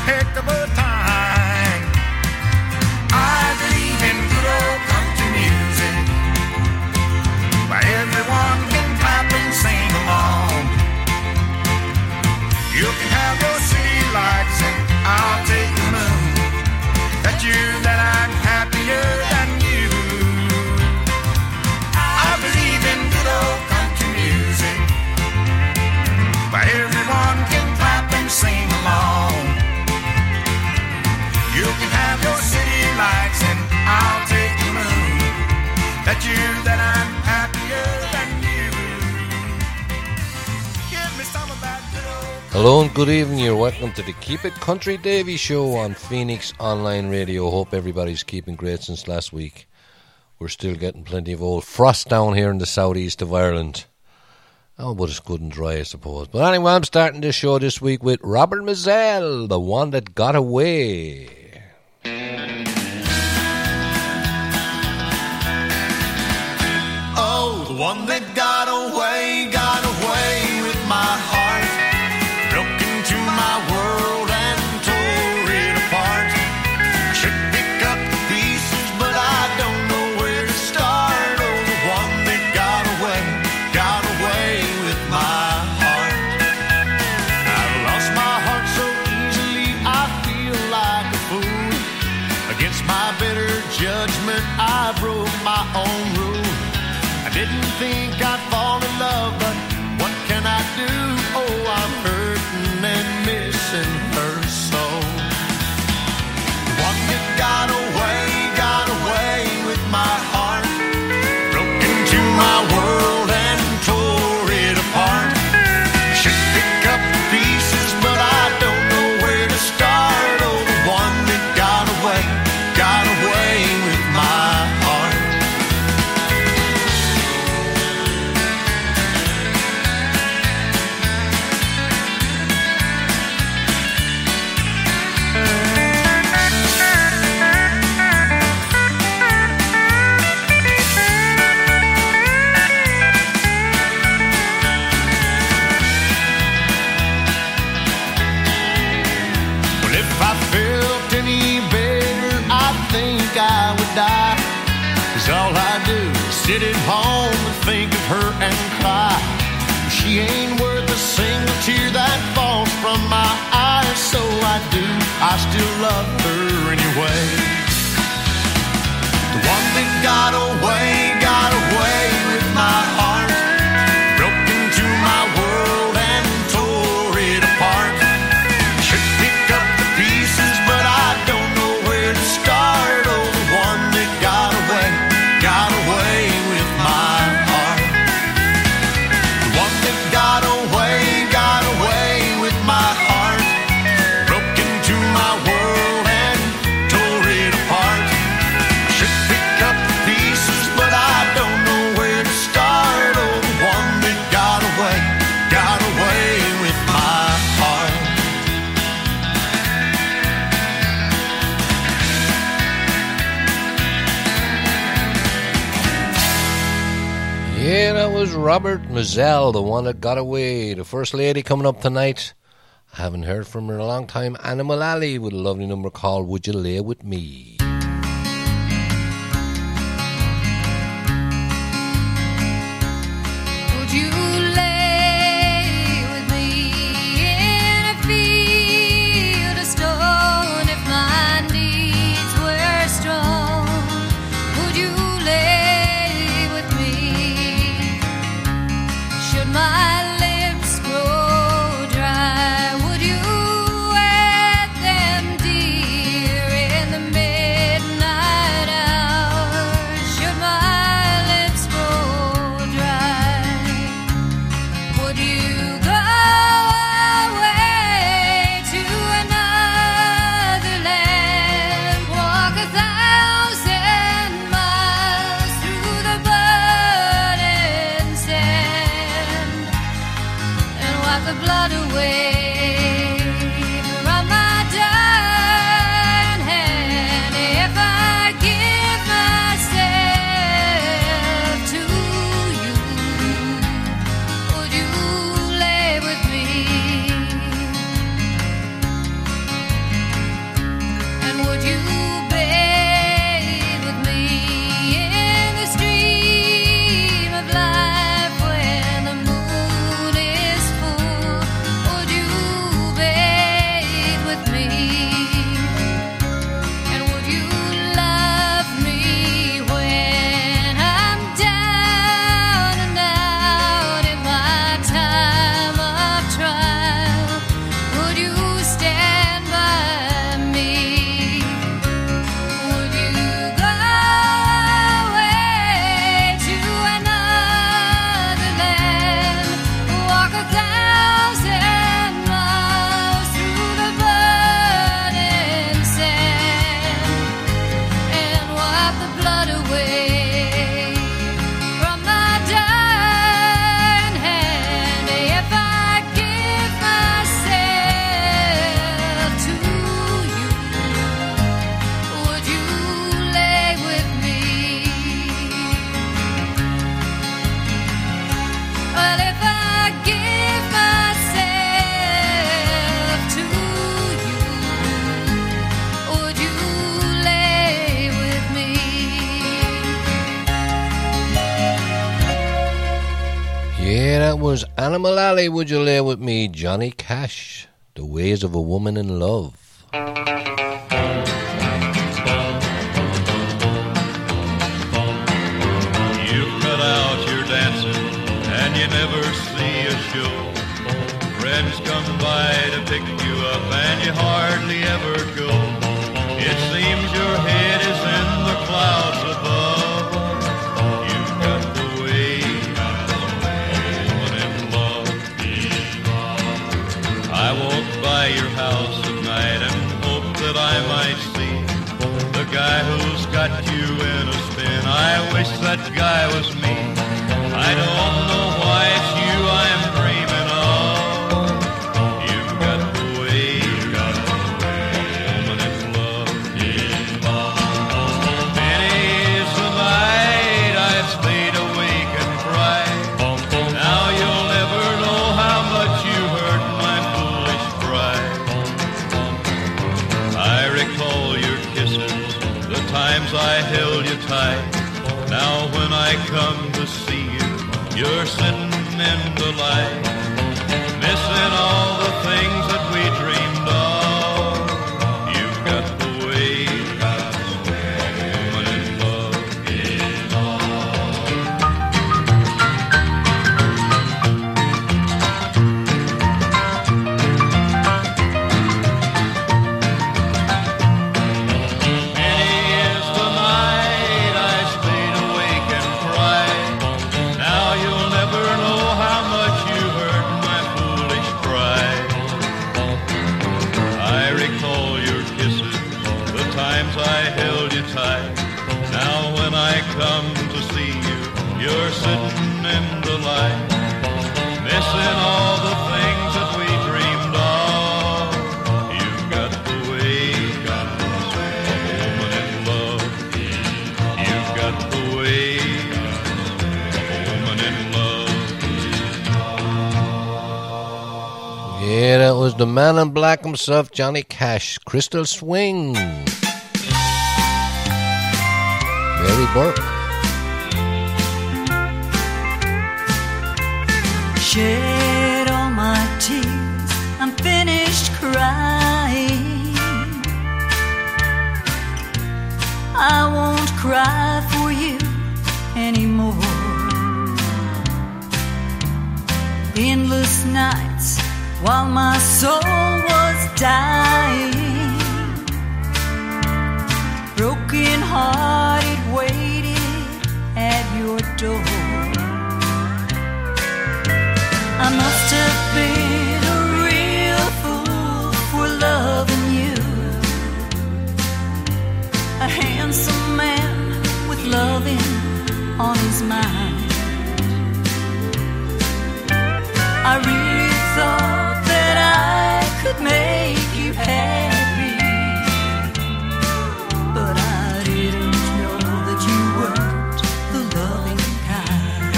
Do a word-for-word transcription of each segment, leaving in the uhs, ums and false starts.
heck of a time. I believe in good old country music, where everyone can clap and sing along. You can have your city lights and I'll take the moon. Bet you that I'm happier than you. I believe in good old country music, where everyone can clap and sing along. You can have your city lights and I'll take the moon. Bet you that I'm happier than you. Give me some of that good old. Hello and good evening. You're welcome to the Keep It Country Davy Show on Phoenix Online Radio. Hope everybody's keeping great since last week. We're still getting plenty of old frost down here in the southeast of Ireland. Oh, but it's good and dry, I suppose. But anyway, I'm starting this show this week with Robert Mizell, The One That Got Away. Oh, the one that got away, got away with my heart. Broke into my world and tore it apart. I should pick up the pieces, but I don't know where to start. Oh, the one that got away, got away with my heart. I've lost my heart so easily, I feel like a fool. Against my better judgment, I broke my own rule. I didn't think I'd fall in love, but what can I do? Oh, I'm hurting and missing her so. The one that got away, got away with my heart. Broke into my world and tore it apart. Should pick up the pieces, but I don't know where to start. Oh, the one that got away, got away with my heart. Well, if I felt any better, I think I would die. 'Cause all I do is sit at home and think of her and cry. She ain't worth a single tear that falls from my eyes. So I do, I still love her anyway. The one that got away, got away with my heart. Broke into my world and tore it apart. Should pick up the pieces, but I don't know where to start. Oh, the one that got away, got away with my heart. The one that got away, got away with my heart. Broke into my world and tore it apart. Should pick up the pieces, but I don't know where to start. Oh, the one that got away, got away with my heart. Yeah, that was Robert Mizell, The One That Got Away. The first lady coming up tonight. I haven't heard from her in a long time. Animal Alley with a lovely number called Would You Lay With Me? Would you lay with me in a field of stone if my needs were strong? Would you lay with me? Should my lips grow dry, would you wet them, dear, in the middle that was Animal Alley, Would You Lay With Me, Johnny Cash, The Ways of a Woman in Love. You cut out your dancing and you never see a show. Friends come by to pick you up and you hardly ever go. It seems your head is in the clouds above. You've got the way woman in love. I walk by your house at night and hope that I might see the guy who's got you in a spin. I wish that guy was me. I don't know why it's you I'm dreaming of. You've got the way, woman in love. Many is the night I've stayed awake and cried. Now you'll never know how much you hurt my foolish pride. I recall your kisses, the times I held you tight. Now when I come to see you, you're sitting in the light, missing all the things that we dreamed of. You've got the way a woman in love. Many is the night I stayed awake and cried. Now you'll never know how much you hurt my foolish pride. I recall your kisses, the times I held you tight. Now when I come to see you, you're sitting in the light, missing all the things that we dreamed of. You've got the way a woman in love. You've got the way a woman in love. Yeah, that was the man in black himself, Johnny Cash, Crystal Swing. Mary Burke. Shed all my tears, I'm finished crying. I won't cry for you anymore. Endless nights while my soul was dying, broken hearted waited at your door. I must have been a real fool for loving you, a handsome man with loving on his mind. I really thought that I could make you happy, but I didn't know that you weren't the loving kind.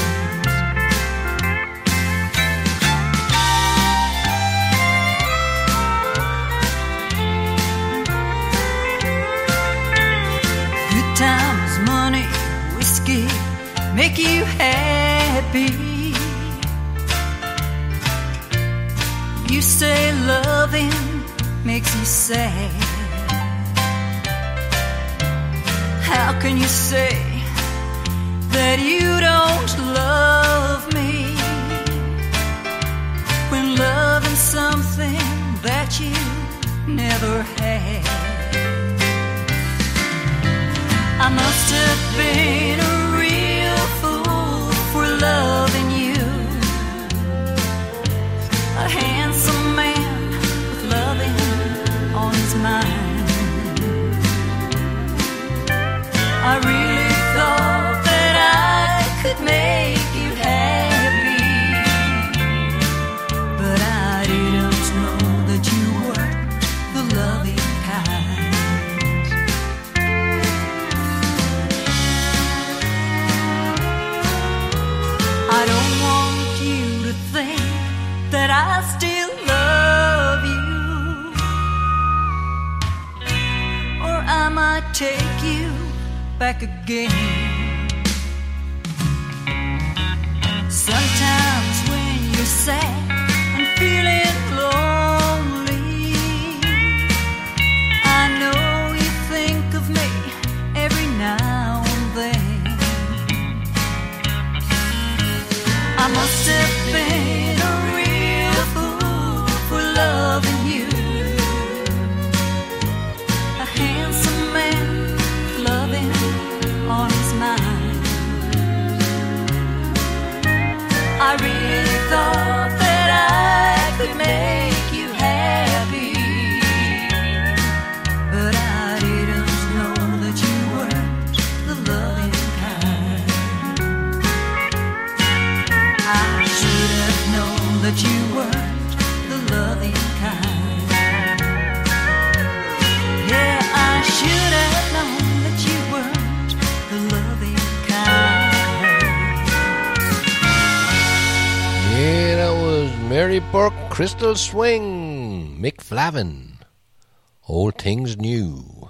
Good times, money, whiskey make you happy. You say loving makes you sad. How can you say that you don't love me when loving something that you never had? I must have been a real fool for loving you, a handsome man with loving on his mind. I really thought that I could make you happy, but I didn't know that you weren't the loving kind. I don't want you to think that I still love you, or I might take you back again. Sometimes when sad and feeling lonely. I know you think of me every now and then. I must have been a real fool for loving you. A handsome man, loving on his mind. I really thought that I could make you happy, but I didn't know that you weren't the loving kind. I should have known that you weren't the loving kind. Yeah, I should have known that you weren't the loving kind. Yeah, that was Mary Burke, Crystal Swing, Mick Flavin, All Things New.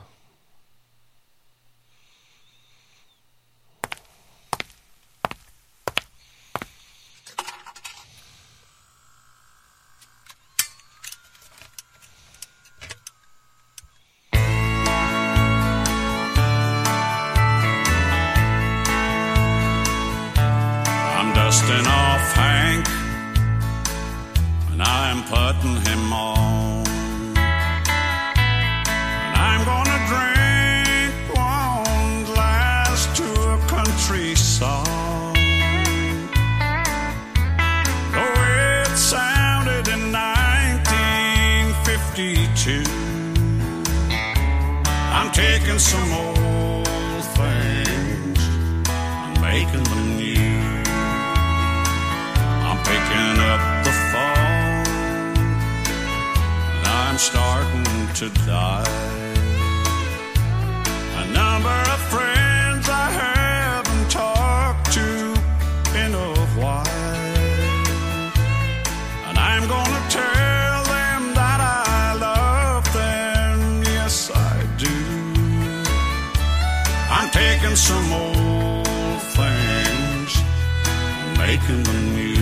I'm dusting off Hank, and I'm putting him on. And I'm gonna drink one glass to a country song. The way it sounded in nineteen fifty-two. I'm taking some old things and making them new. I'm picking up the phone, and I'm starting to die. A number of friends I haven't talked to in a while, and I'm gonna tell them that I love them, yes I do. I'm taking some old things, making them new.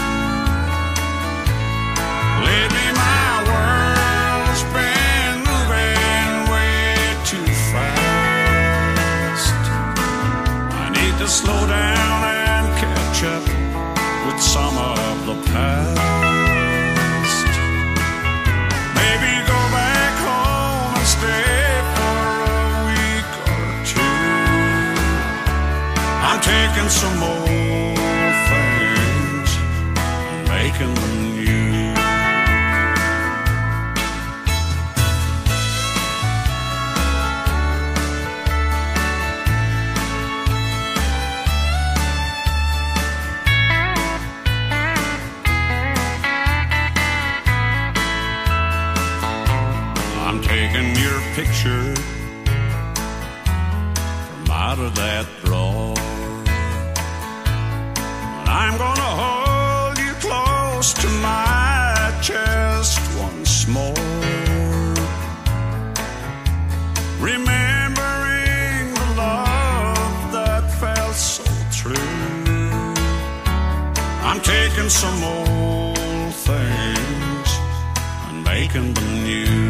Lately my world's been moving way too fast. I need to slow down and catch up with some of the past. Maybe go back home and stay for a week or two. I'm taking some old things and making them new. I'm taking your picture from out of that drawer, and I'm gonna hold you close to my chest once more, remembering the love that felt so true. I'm taking some old things and making them new.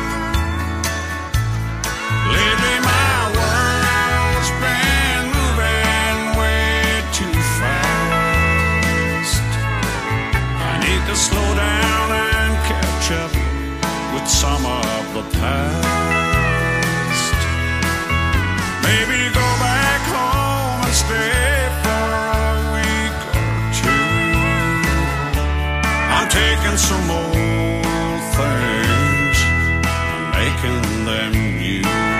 Lately my world's been moving way too fast. I need to slow down and catch up with some of the past. Maybe go back home and stay for a week or two. I'm taking some old things and making them new.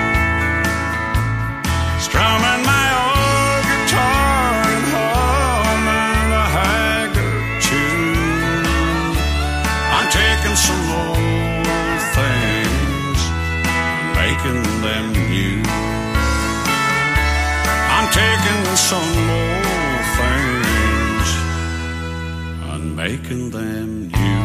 Strumming my old guitar and humming a Haggard tune. I'm taking some old things and making them new. I'm taking some old things and making them new.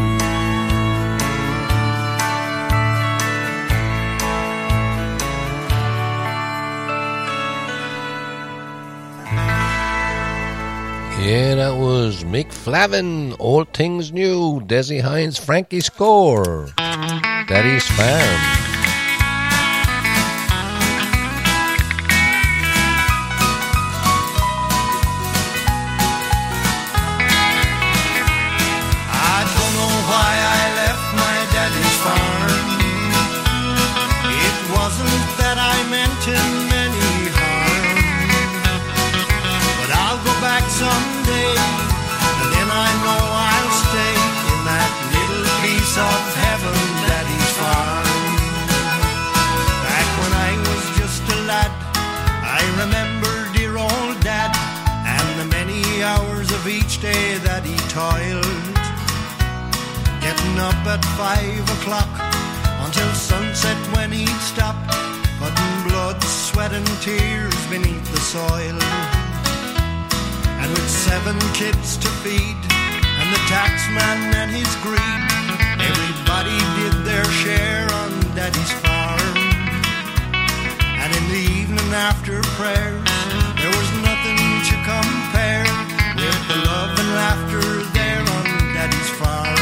Yeah, that was Mick Flavin, Old Things New, Desi Hines, Frankie Score, Daddy's Farm. Someday, and then I know I'll stay in that little piece of heaven, Daddy's farm. Back when I was just a lad, I remember dear old Dad and the many hours of each day that he toiled, getting up at five o'clock until sunset when he'd stop, putting blood, sweat and tears beneath the soil. And with seven kids to feed, and the taxman and his greed, everybody did their share on Daddy's farm. And in the evening after prayers, there was nothing to compare with the love and laughter there on Daddy's farm.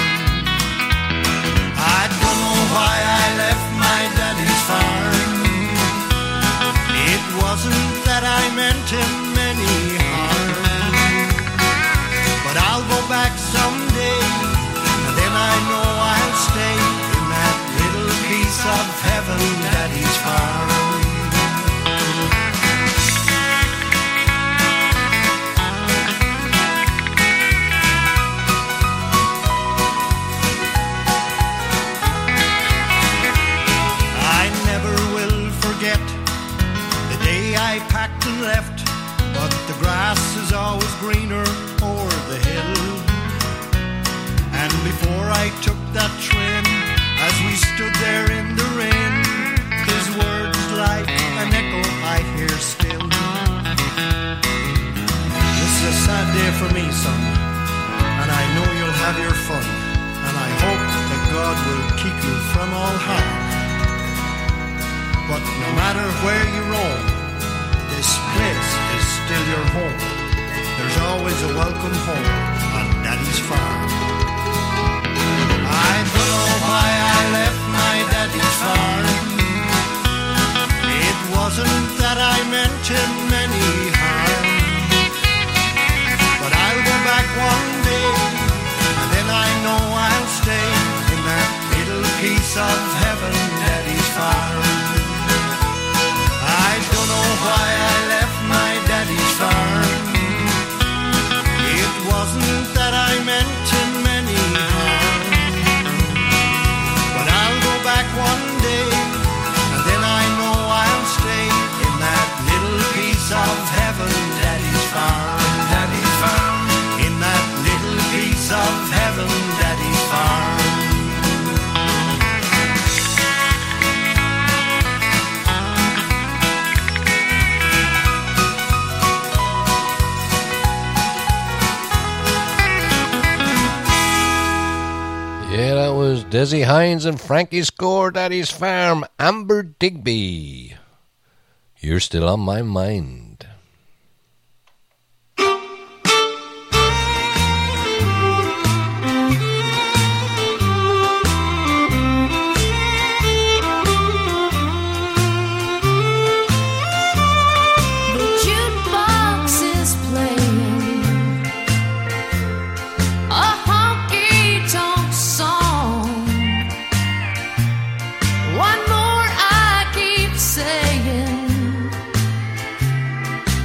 I don't know why I left my Daddy's farm. It wasn't that I meant him any harm, but I'll go back someday, and then I know I'll stay in that little piece of heaven, Daddy's farm. I never will forget the day I packed and left, but the grass is always greener o'er the hill. And before I took that train, as we stood there in the rain, his words like an echo I hear still. This is a sad day for me, son, and I know you'll have your fun, and I hope that God will keep you from all harm. But no matter where you roam, this place is still your home. There's always a welcome home on Daddy's farm. I don't know why I left my Daddy's farm. It wasn't that I meant him any harm, but I'll go back one day, and then I know I'll stay in that little piece of heaven, Daddy's farm. I don't know why I left my Daddy's farm. It wasn't that I meant him any harm, but I'll go back one day, and then I know I'll stay in that little piece of heaven, Daddy's farm, Daddy's farm. In that little piece of heaven, Daddy's farm. Yeah, that was Desi Hines and Frankie Score, Daddy's Farm, Amber Digby. You're still on my mind. One more I keep saying,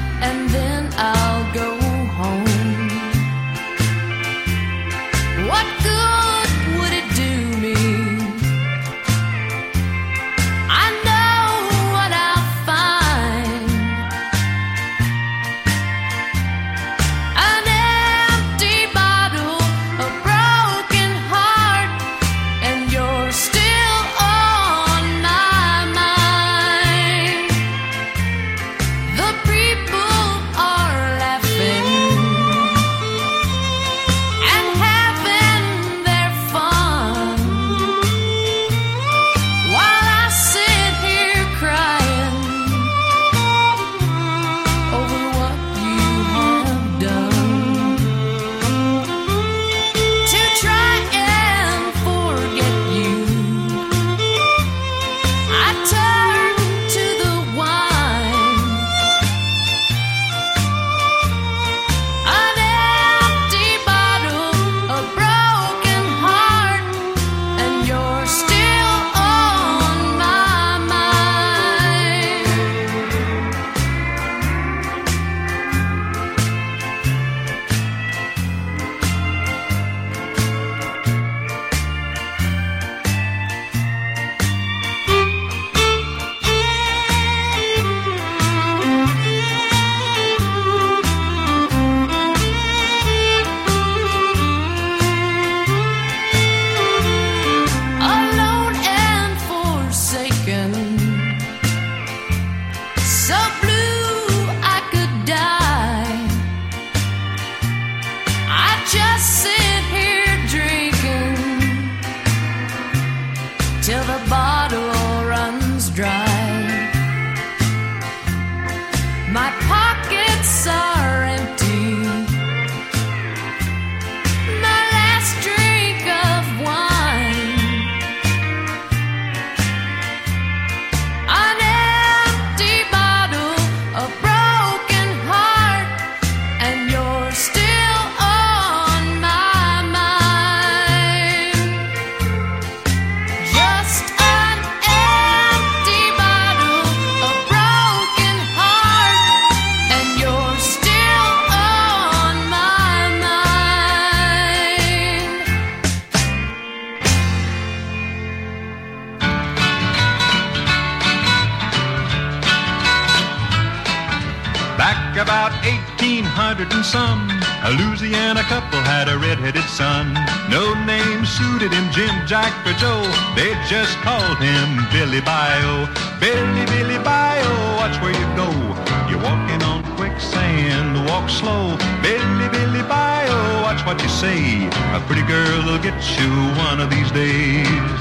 about eighteen hundred and some, a Louisiana couple had a red-headed son. No name suited him, Jim, Jack, or Joe. They just called him Billy Bio. Billy, Billy Bio, watch where you go. You're walking on quicksand, walk slow. Billy, Billy Bio, watch what you say. A pretty girl will get you one of these days.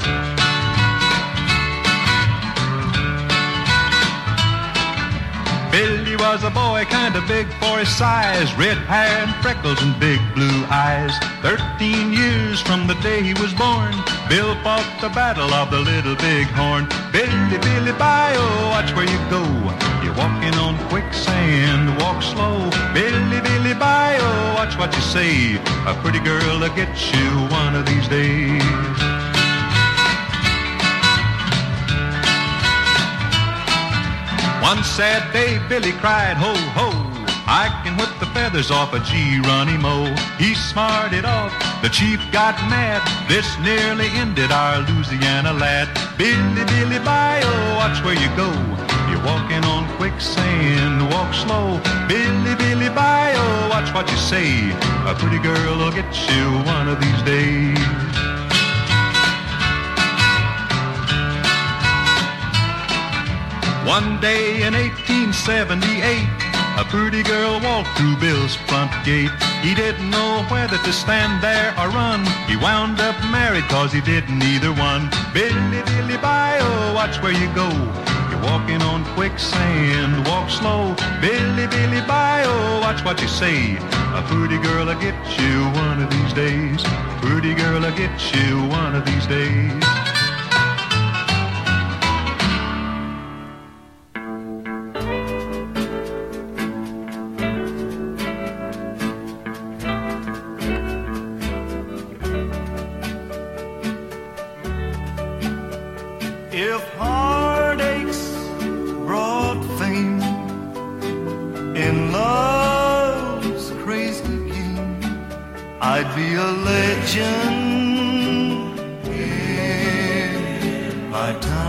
Billy was a boy kind of big for his size, red hair and freckles and big blue eyes. Thirteen years from the day he was born, Bill fought the battle of the Little Big Horn. Billy, Billy Bio, watch where you go. You're walking on quicksand, walk slow. Billy, Billy Bio, watch what you say. A pretty girl will get you one of these days. One sad day, Billy cried, ho, ho, I can whip the feathers off a Geronimo. He smarted off, the chief got mad. This nearly ended our Louisiana lad. Billy, Billy Bio, watch where you go. You're walking on quicksand, walk slow. Billy, Billy Bio, watch what you say. A pretty girl will get you one of these days. One day in eighteen seventy-eight, a pretty girl walked through Bill's front gate. He didn't know whether to stand there or run. He wound up married cause he didn't either one. Billy, Billy Bio, watch where you go. You're walking on quicksand, walk slow. Billy, Billy Bio, watch what you say. A pretty girl will get you one of these days. Pretty girl will get you one of these days. If heartaches brought fame in love's crazy game, I'd be a legend in my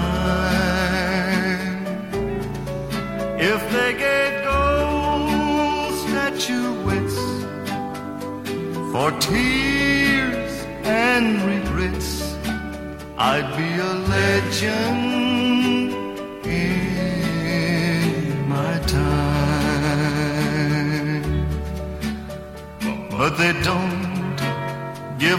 time. If they gave gold statuettes for tears and regrets, I'd be a legend in my time. But they don't give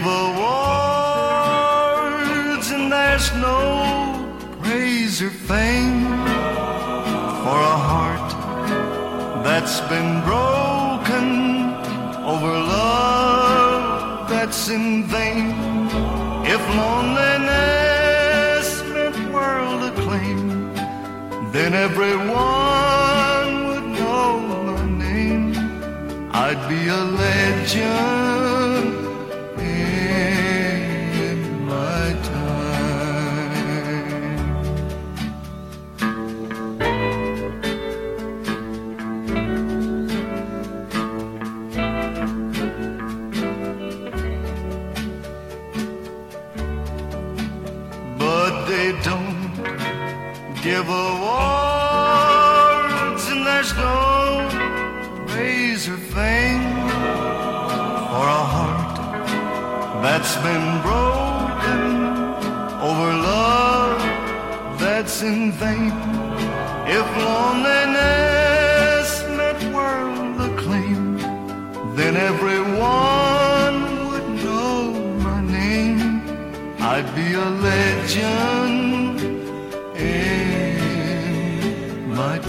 awards, and there's no praise or fame for a heart that's been broken over love that's in vain. If loneliness meant world acclaim, then everyone would know my name. I'd be a legend in my They don't give awards, and there's no praise or fame for a heart that's been broken over love that's in vain. If loneliness meant world acclaim, then everyone would know my name. I'd be a legend in my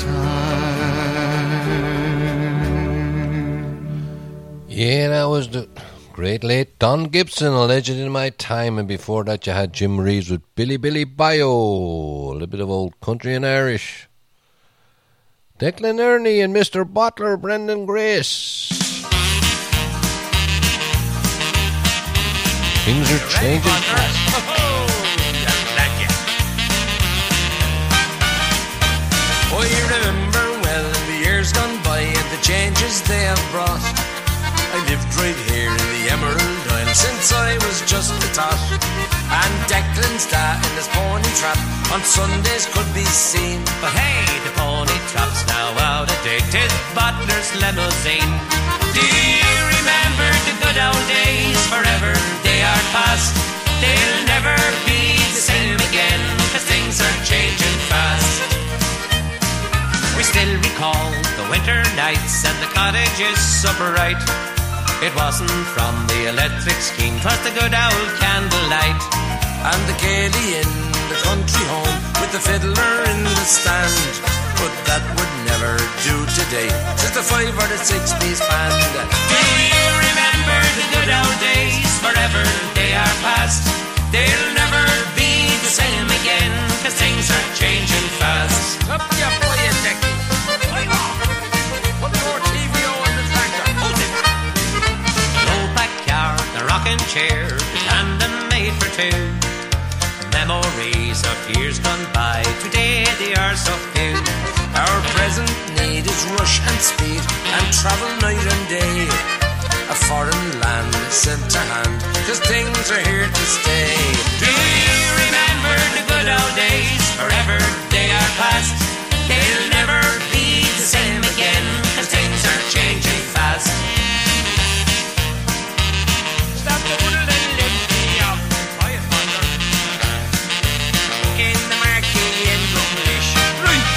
time. Yeah, that was the great late Don Gibson, a legend in my time. And before that you had Jim Reeves with Billy Billy Bio, a little bit of old country and Irish. Declan Ernie and Mister Bottler, Brendan Grace. Things are changing fast. Oh, you remember well in the years gone by and the changes they have brought. I lived right here in the Emerald Isle since I was just a tot. And Declan's da in his pony trap on Sundays could be seen. But hey, the pony trap's now out of date. Tis Butler's limousine. Do you remember the good old days? Forever they are past. They'll never be the same again, 'cause things are changing fast. We still recall the winter nights and the cottages so bright. It wasn't from the electric scheme, 'twas the good old candlelight. And the Gailey in the country home with the fiddler in the stand. But that would never do today, just a five or a six piece band. Do you remember the good old days? Forever they are past. They'll never be the same again, 'cause things are changing fast. Up your boy, you dick. Put more T V O on the tractor. Hold it. The old backyard, the rocking chair, the tandem made for two. Memories of years gone by, today they are so few. Our present need is rush and speed and travel night and day. A foreign land is sent to hand, 'cause things are here to stay. Do you remember the good old days? Forever they are past. They'll never be the same again, 'cause things are changing fast. Stop going a little lift up. Quiet, mother. In the marquee in English. Right.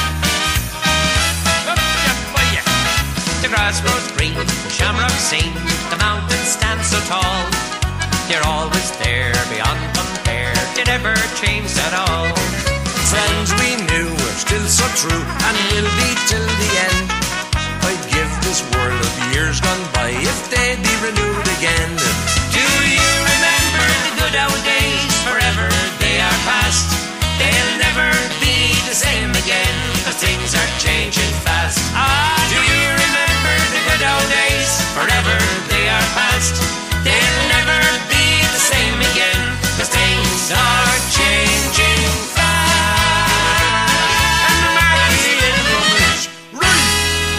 Up your boy. The grass grows green, the shamrock seen, the mountains stand so tall. They're always there, beyond compare. It ever changed at all? Friends we knew were still so true and will be till the end. I'd give this world of years gone by if they'd be renewed again. Do you remember the good old days? Forever they are past. They'll never be the same again, 'cause things are changing fast. Ah, do you remember the good old days? Forever they are past. They'll never be the same again, 'cause things are changing fast. And the marquee in rubbish. Right.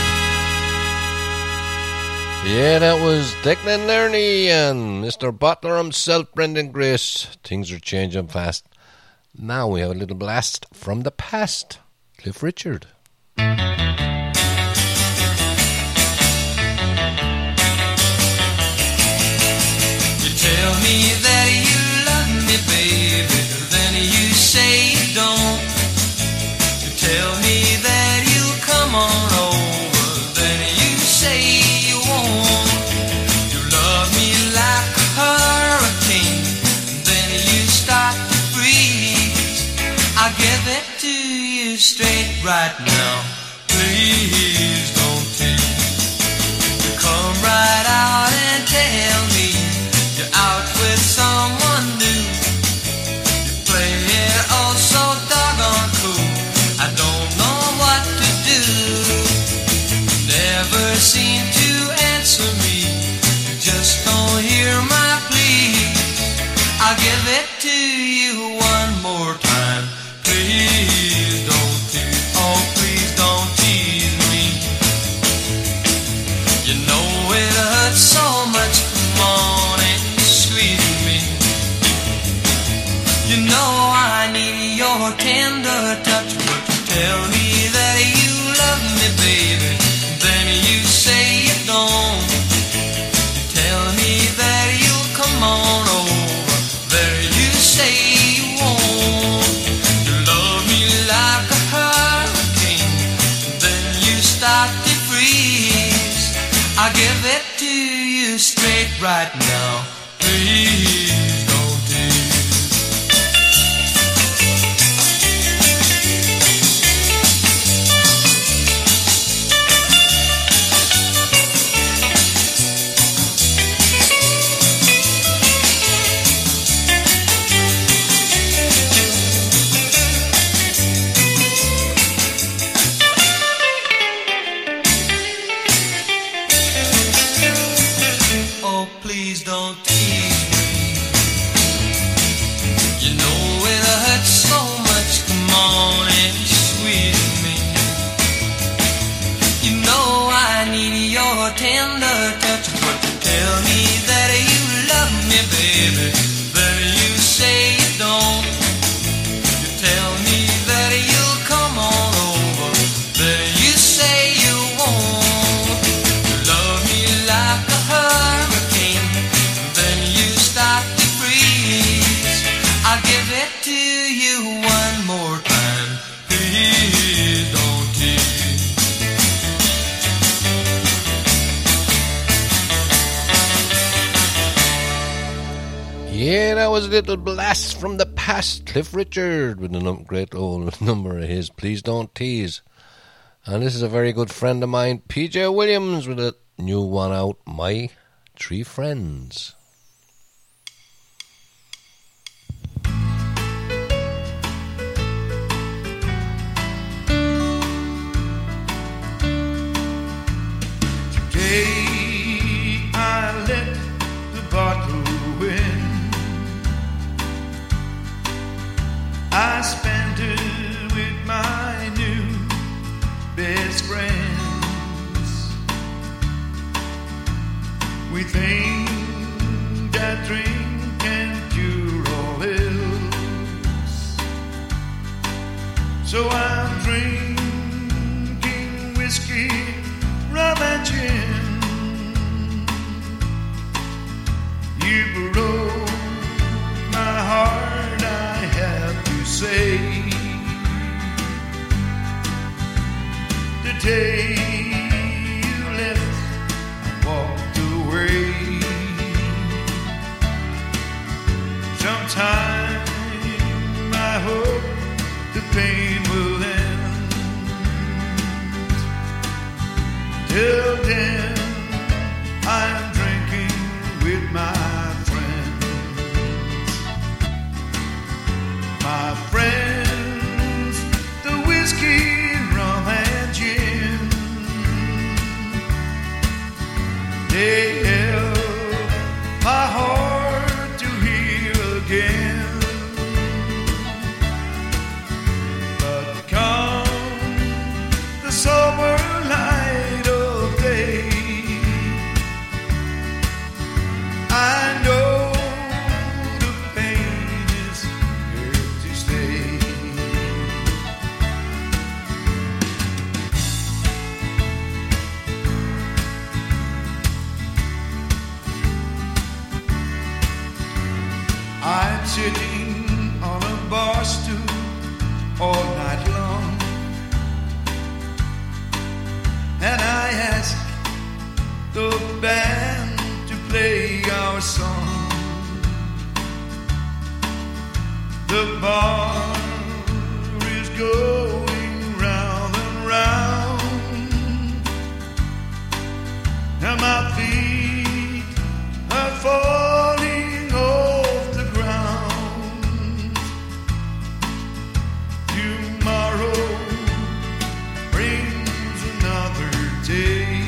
Yeah, that was Declan Learney and Mister Butler himself, Brendan Grace. Things are changing fast. Now we have a little blast from the past. Cliff Richard. You tell me that you love me, baby, then you say you don't. You tell me that you'll come on over, then you say you won't. You love me like a hurricane, then you start to freeze. I'll give it to you straight right now. Please don't tease. You come right out and tell me you're out with someone new. You play it all so doggone cool. I don't know what to do. Never seem to answer me. You just don't hear my pleas. I'll give it to you one more time. Please don't tease. Oh, please don't tease me. You know it hurts so much. Come on and squeeze me. You know I need your tender touch, but you tell me that you love me, baby, then you say you don't. You tell me that you'll come on over, there you say you won't. You love me like a hurricane, then you start to freeze. I'll give it to you straight right now. Please don't tease. Oh, please don't tease me. was a little blast from the past. Cliff Richard with a num- great old number of his, Please Don't Tease. And this is a very good friend of mine, P J Williams, with a new one out, My Three Friends. Today I let the bottle win. I spent it with my new best friends. We think that drink can cure all ills. So I'm drinking whiskey, rum and gin. You broke my heart, I have to say. The day you left, I walked away. Sometime I hope the pain will end. Till then, I'm drinking with my friends. My friends, the whiskey, rum and gin. They help my heart to heal again. But come the sober light of day, I know the pain is here to stay. I'm sitting on a bar stool all night long, and I ask the band to play our song. The bar is going round and round, and my feet are falling off the ground. Tomorrow brings another day,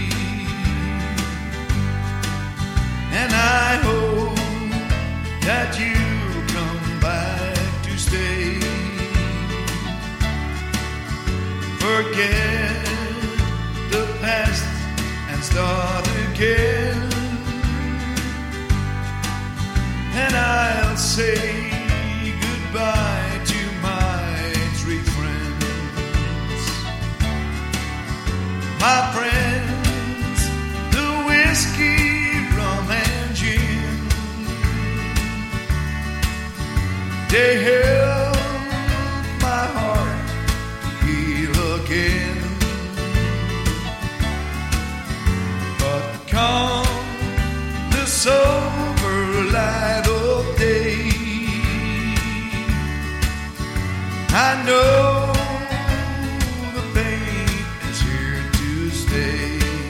and I hope that you come back to stay. Forget the past and start again, and I'll say goodbye to my three friends. My friends, the whiskey, rum and gin. They help my heart to heal again. But come the sober light of day, I know the pain is here to stay.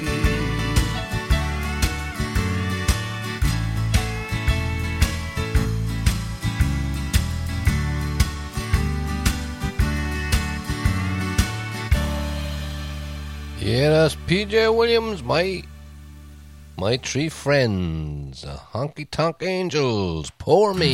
Yeah, that's P J Williams, my my three friends, the Honky Tonk Angels, Pour Me.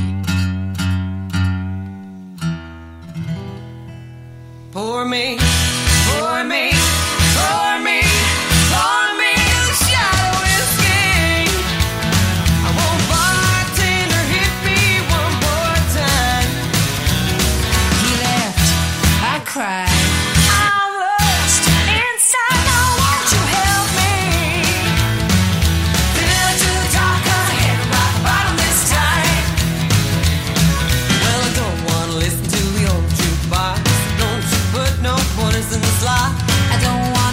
Pour me, pour me, pour me, pour me a shot of whiskey. I won't bartender hit me one more time. He left, I cried. I don't want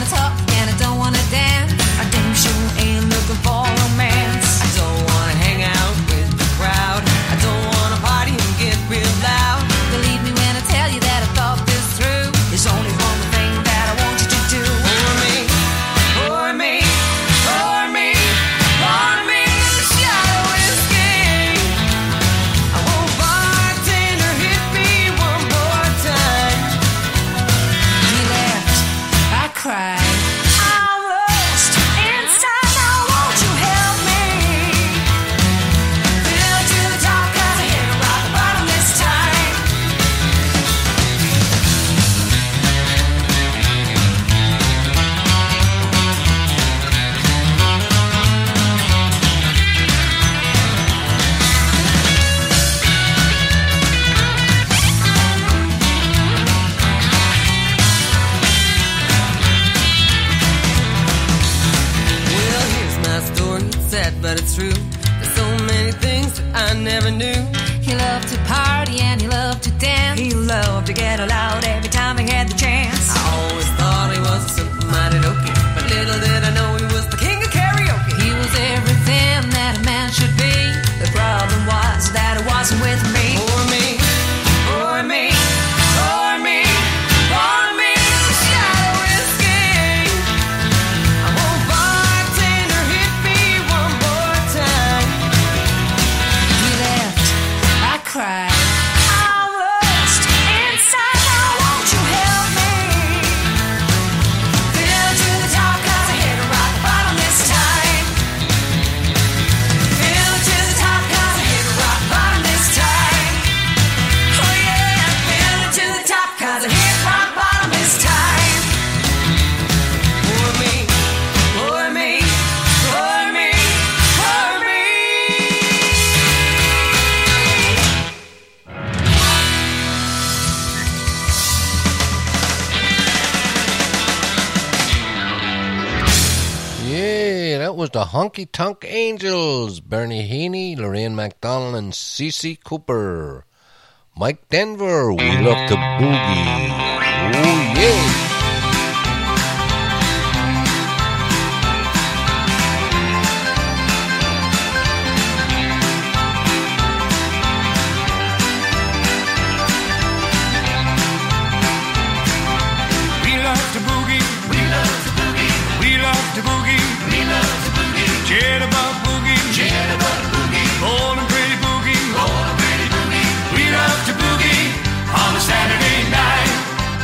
was the Honky Tonk Angels, Bernie Heaney, Lorraine MacDonald, and Cece Cooper. Mike Denver, We Love to Boogie. Oh, yeah. To boogie, we love to boogie. Jitterbug boogie, jitterbug boogie. Old and pretty boogie, old and pretty boogie. We love to boogie on a Saturday night.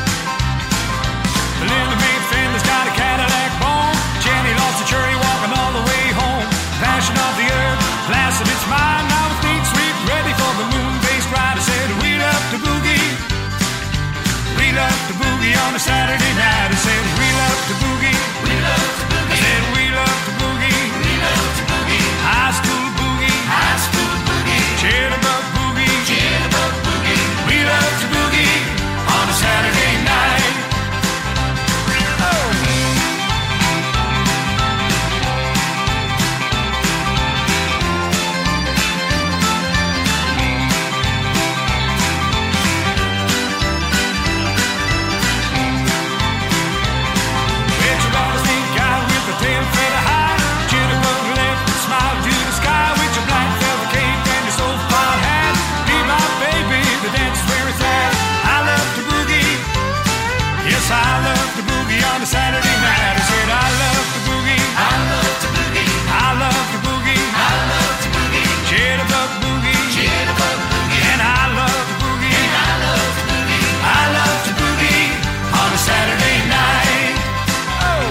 The little big fender's got a Cadillac bone. Jenny lost a cherry walking all the way home. Passion of the earth, glass of its mind. Now it's neat, sweet, ready for the moon-based ride. I said we love to boogie. We love to boogie on a Saturday night. I said we love to boogie. We love to boogie. I said we love to boogie. We love to boogie. High school boogie. High school boogie. Jitterbug boogie. Jitterbug boogie. We love to boogie on a Saturday night. Oh. I love to boogie on a Saturday night. I said I love to boogie. I love to boogie. I love to boogie. I love to boogie. Jitterbug boogie. Jitterbug boogie. And I love to boogie. And I love to boogie. I love to boogie on a Saturday night. Oh.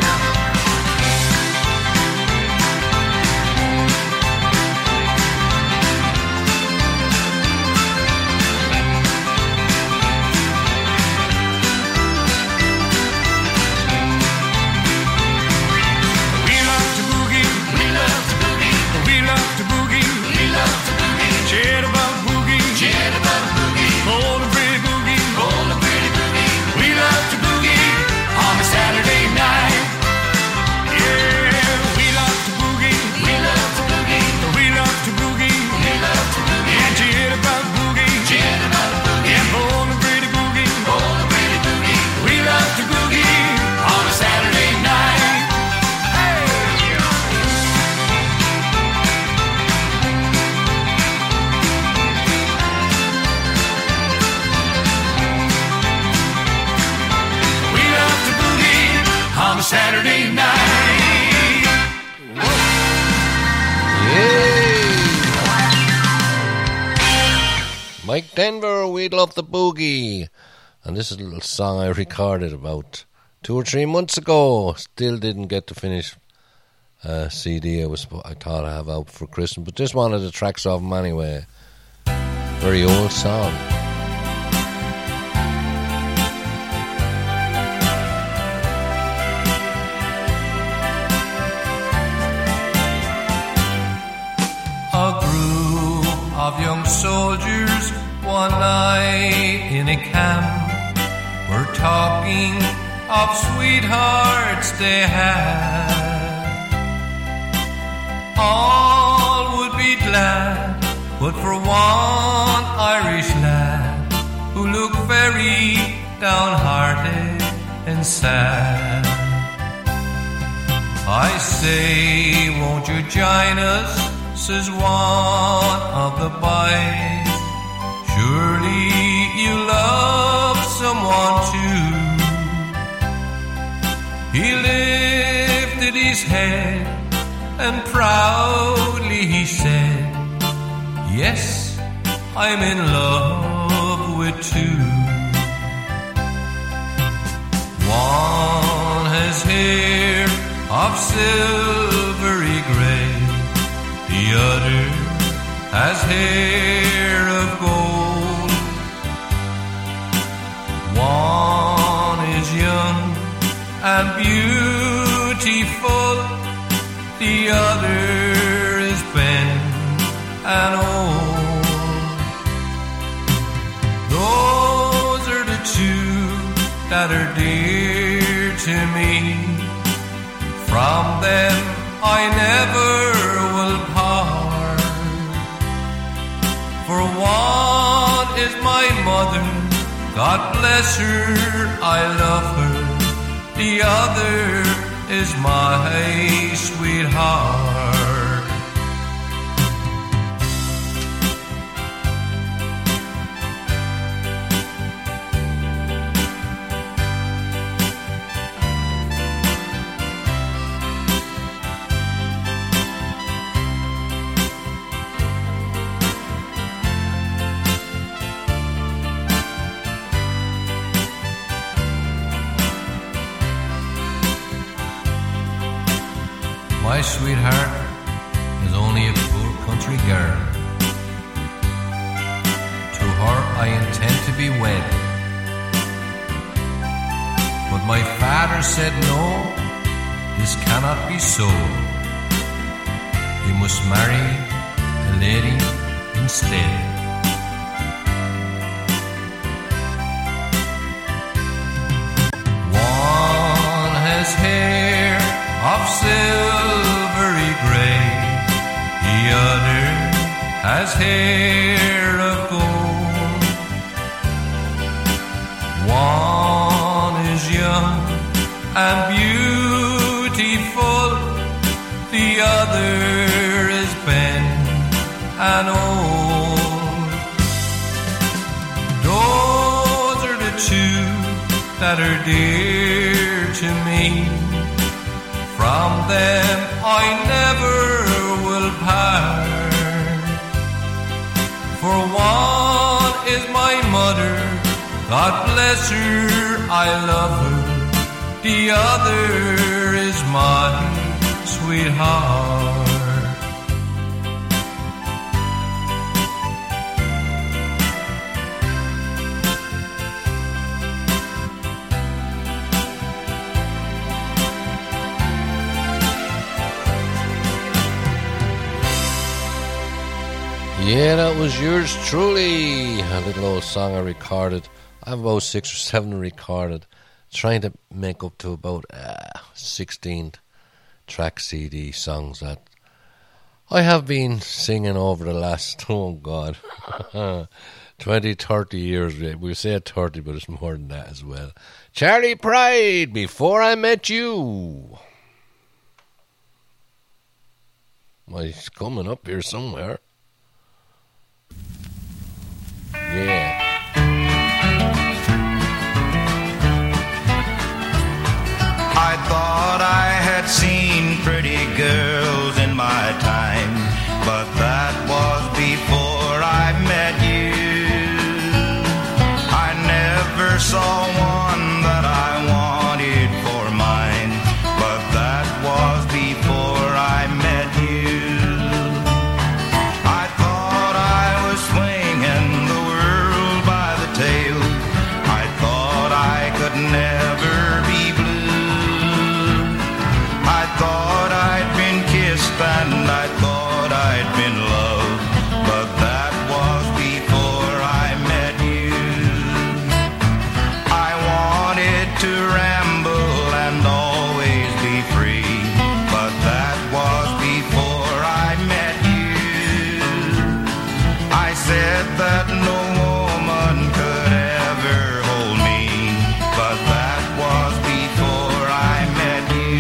Jitterbug boogie, jitterbug boogie, old and pretty boogie, old and pretty boogie. We love to boogie on a Saturday night. Yeah, we love to boogie, we love to boogie, we love to boogie, we love to boogie. And jitterbug boogie, jitterbug boogie, and old and pretty boogie, old and pretty boogie. We love to boogie on a Saturday night. On a Saturday night. Yay! Mike Denver, We Love the Boogie. And this is a little song I recorded about two or three months ago. Still didn't get to finish a C D I was I thought I'd have out for Christmas, but this one of the tracks off them anyway. Very old song. A group of young soldiers one night in a camp were talking of sweethearts they had. All would be glad, but for one Irish lad who looked very downhearted and sad. I say, won't you join us? Says one of the boys. Surely you love someone too. He lifted his head and proudly he said, yes, I'm in love with two. One has hair of silvery gray, the other has hair of gold. One is young and beautiful, the other is bent and old. Those are the two that are dear to me. From them I never will part. For one is my mother, God bless her, I love her. The other is my sweetheart. My sweetheart is only a poor country girl. To her I intend to be wed. But my father said no, this cannot be so. You must marry a lady instead. One has hair of silvery gray, the other has hair of gold. One is young and beautiful, the other is bent and old. Those are the two that are dear to me. From them I never will part. For one is my mother, God bless her, I love her. The other is my sweetheart. Yeah, that was yours truly. A little old song I recorded. I have about six or seven recorded. Trying to make up to about uh, sixteen track C D songs that I have been singing over the last, oh God, twenty, thirty years. We say thirty, but it's more than that as well. Charlie Pride, Before I Met You. Well, he's coming up here somewhere. Yeah. I thought I had seen pretty girls in my time, but that was before I met you. I never saw one that I wanted for mine, but that was before I met you. I thought I was swinging the world by the tail. I thought I could never be blue. I thought I'd been kissed and I thought I'd been loved, but that was before I met you. I wanted to ramble and always be free, but that was before I met you. I said that no woman could ever hold me, but that was before I met you.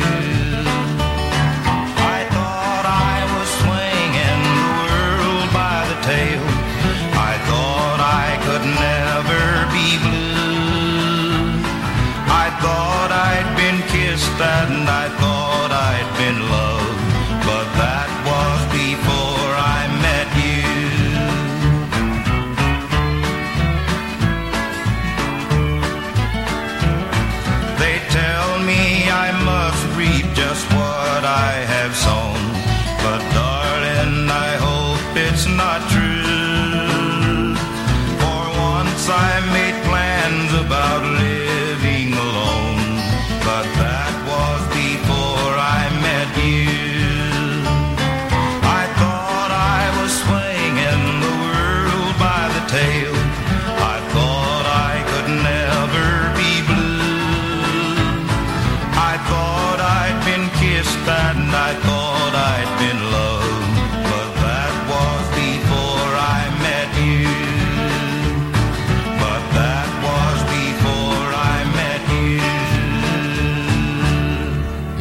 I thought I was swinging the world by the tail. I thought I could never be blue. I thought I'd been kissed and I thought I'd been loved, but that was before I met you. They tell me I must reap just what I have sown, but darling, I hope it's not true. For once I made plans about living alone, but that was before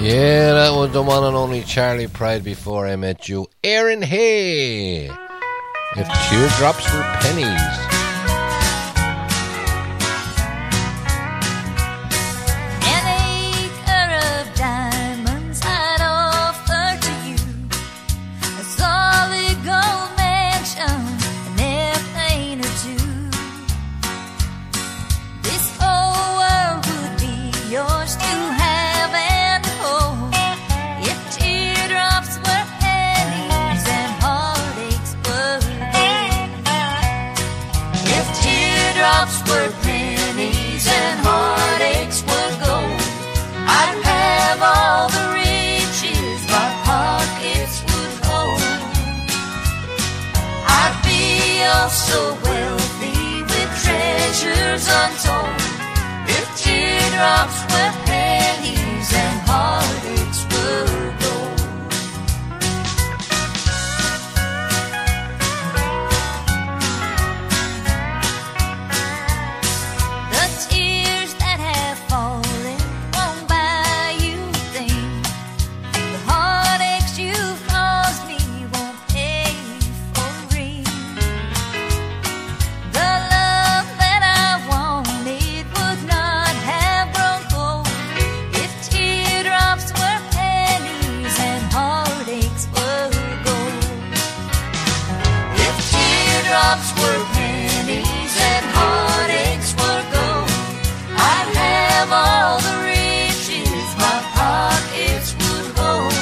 Yeah, that was the one and only Charlie Pride before I met you. Aaron Hay. If teardrops were pennies. An acre of diamonds I'd offer to you, a solid gold mansion, an airplane or two. This whole world would be yours to have and hold if teardrops were pennies and heartaches were gold. If teardrops were pennies and heartaches were gold, I'd have all the riches my pockets would hold. I'd be oh so wealthy with treasures untold if teardrops were pennies and heartaches were gold. The tears that have fallen won't buy you a thing. The heartaches you've caused me won't pay for a ring. The love that I wanted would not have grown cold if teardrops were pennies and heartaches were gold. If teardrops were pennies and heartaches were gold, I'd have all the riches my pockets would hold.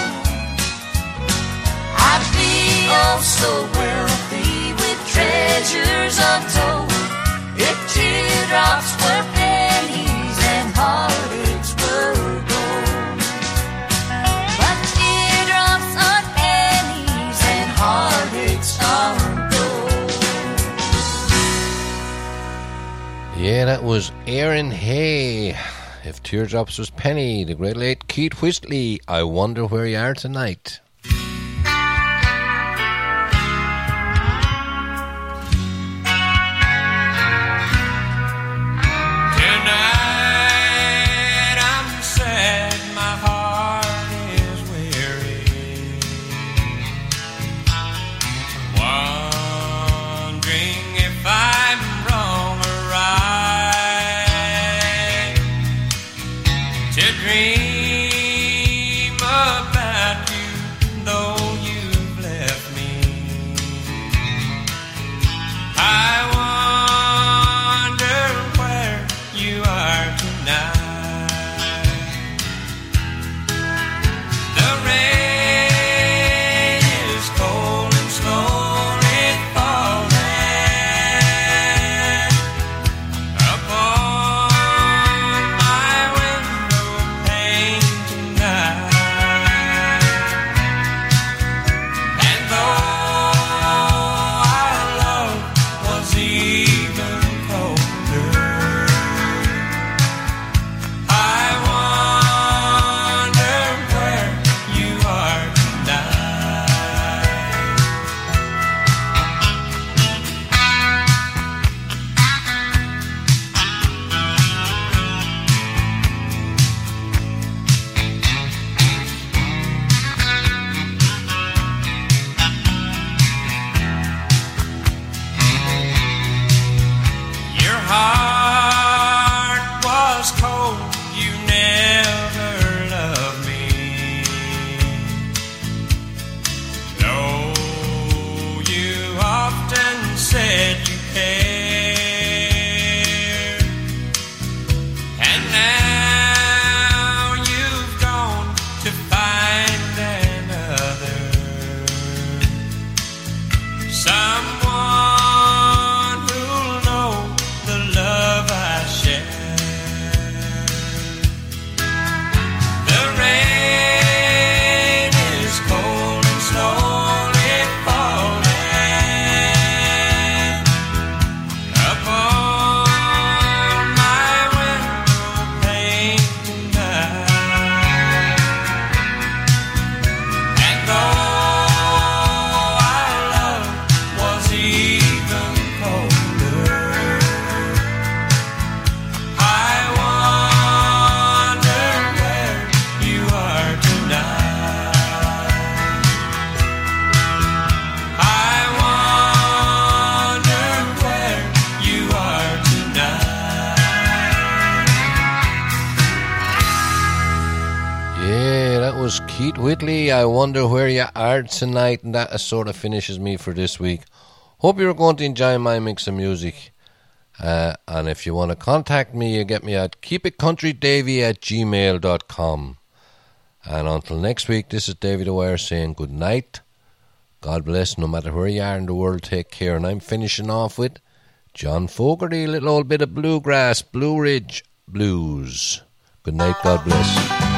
I'd be oh so wealthy with treasures untold if teardrops were pennies and heartaches were gold. But teardrops are pennies and heartaches are gold. Yeah, that was Aaron Hay. If teardrops was penny, the great late Keith Whistler. I wonder where you are tonight. Tonight I'm sad, my heart is weary, wondering if I'm wrong or right to dream about you, though you've left me. I wonder where you are tonight. The rain is cold and slowly falling upon my window pane. was Keith Whitley. I wonder where you are tonight, and that sort of finishes me for this week. Hope you're going to enjoy my mix of music. Uh, and if you want to contact me, you get me at keepitcountrydavy at gmail dot com. And until next week, this is Davy the Wire saying good night. God bless, no matter where you are in the world, take care. And I'm finishing off with John Fogerty, a little old bit of bluegrass, Blue Ridge Blues. Good night, God bless.